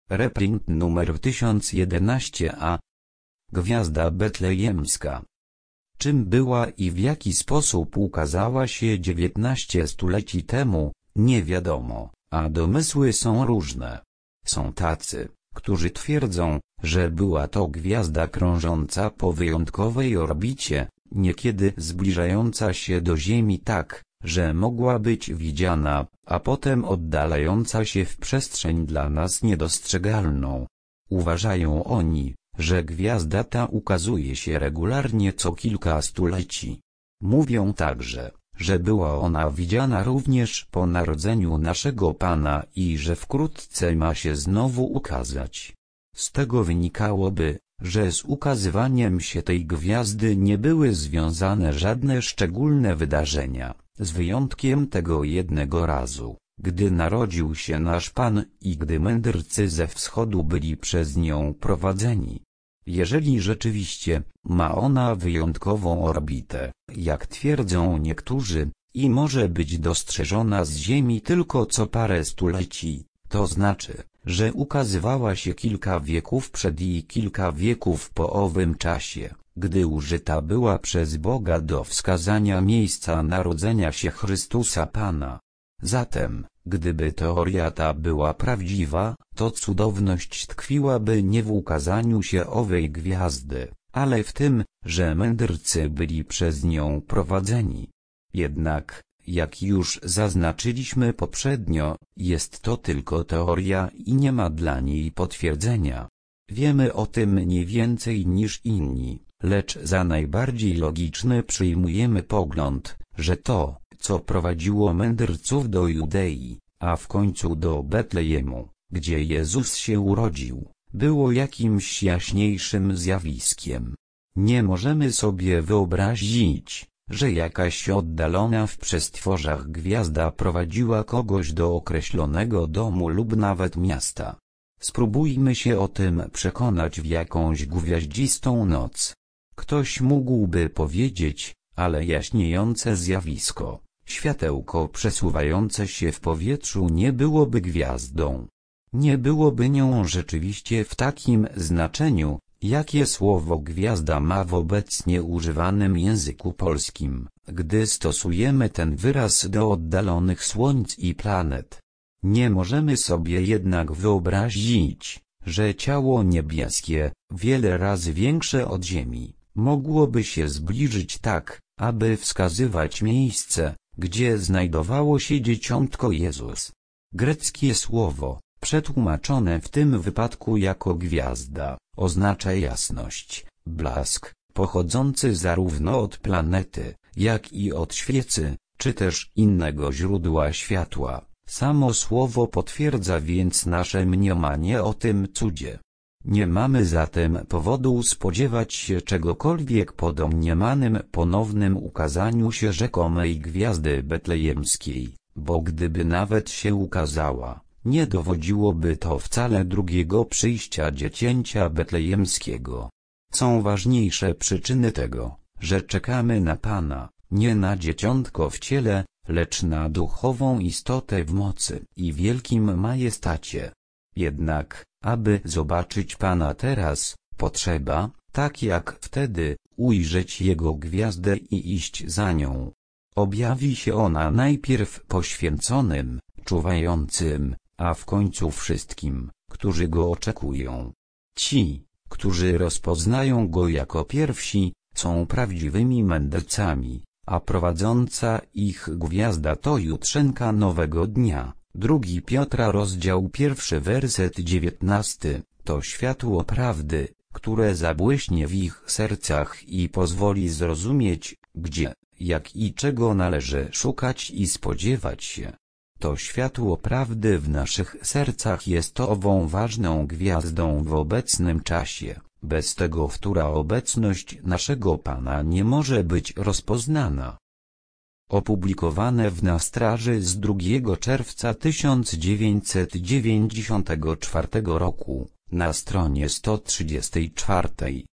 Reprint numer 1011a. Gwiazda betlejemska. Czym była i w jaki sposób ukazała się 19 stuleci temu, nie wiadomo, a domysły są różne. Są tacy, którzy twierdzą, że była to gwiazda krążąca po wyjątkowej orbicie, niekiedy zbliżająca się do Ziemi tak, że mogła być widziana, a potem oddalająca się w przestrzeń dla nas niedostrzegalną. Uważają oni, że gwiazda ta ukazuje się regularnie co kilka stuleci. Mówią także, że była ona widziana również po narodzeniu naszego Pana i że wkrótce ma się znowu ukazać. Z tego wynikałoby, że z ukazywaniem się tej gwiazdy nie były związane żadne szczególne wydarzenia, z wyjątkiem tego jednego razu, gdy narodził się nasz Pan i gdy mędrcy ze wschodu byli przez nią prowadzeni. Jeżeli rzeczywiście ma ona wyjątkową orbitę, jak twierdzą niektórzy, i może być dostrzeżona z Ziemi tylko co parę stuleci, to znaczy, że ukazywała się kilka wieków przed i kilka wieków po owym czasie, gdy użyta była przez Boga do wskazania miejsca narodzenia się Chrystusa Pana. Zatem, gdyby teoria ta była prawdziwa, to cudowność tkwiłaby nie w ukazaniu się owej gwiazdy, ale w tym, że mędrcy byli przez nią prowadzeni. Jednak, jak już zaznaczyliśmy poprzednio, jest to tylko teoria i nie ma dla niej potwierdzenia. Wiemy o tym nie więcej niż inni, lecz za najbardziej logiczny przyjmujemy pogląd, że to, co prowadziło mędrców do Judei, a w końcu do Betlejemu, gdzie Jezus się urodził, było jakimś jaśniejszym zjawiskiem. Nie możemy sobie wyobrazić, że jakaś oddalona w przestworzach gwiazda prowadziła kogoś do określonego domu lub nawet miasta. Spróbujmy się o tym przekonać w jakąś gwiaździstą noc. Ktoś mógłby powiedzieć, ale jaśniejące zjawisko, światełko przesuwające się w powietrzu nie byłoby gwiazdą. Nie byłoby nią rzeczywiście w takim znaczeniu, jakie słowo gwiazda ma w obecnie używanym języku polskim, gdy stosujemy ten wyraz do oddalonych słońc i planet. Nie możemy sobie jednak wyobrazić, że ciało niebieskie, wiele razy większe od Ziemi, mogłoby się zbliżyć tak, aby wskazywać miejsce, gdzie znajdowało się dzieciątko Jezus. Greckie słowo, przetłumaczone w tym wypadku jako gwiazda, oznacza jasność, blask, pochodzący zarówno od planety, jak i od świecy, czy też innego źródła światła. Samo słowo potwierdza więc nasze mniemanie o tym cudzie. Nie mamy zatem powodu spodziewać się czegokolwiek po domniemanym ponownym ukazaniu się rzekomej gwiazdy betlejemskiej, bo gdyby nawet się ukazała, nie dowodziłoby to wcale drugiego przyjścia dziecięcia betlejemskiego. Są ważniejsze przyczyny tego, że czekamy na Pana, nie na dzieciątko w ciele, lecz na duchową istotę w mocy i wielkim majestacie. Jednak, aby zobaczyć Pana teraz, potrzeba, tak jak wtedy, ujrzeć Jego gwiazdę i iść za nią. Objawi się ona najpierw poświęconym, czuwającym, a w końcu wszystkim, którzy Go oczekują. Ci, którzy rozpoznają Go jako pierwsi, są prawdziwymi mędrcami, a prowadząca ich gwiazda to jutrzenka nowego dnia. 2 Piotra rozdział 1 werset 19, to światło prawdy, które zabłyśnie w ich sercach i pozwoli zrozumieć, gdzie, jak i czego należy szukać i spodziewać się. To światło prawdy w naszych sercach jest ową ważną gwiazdą w obecnym czasie, bez tego wtóra obecność naszego Pana nie może być rozpoznana. Opublikowane w Na straży z 2 czerwca 1994 roku, na stronie 134.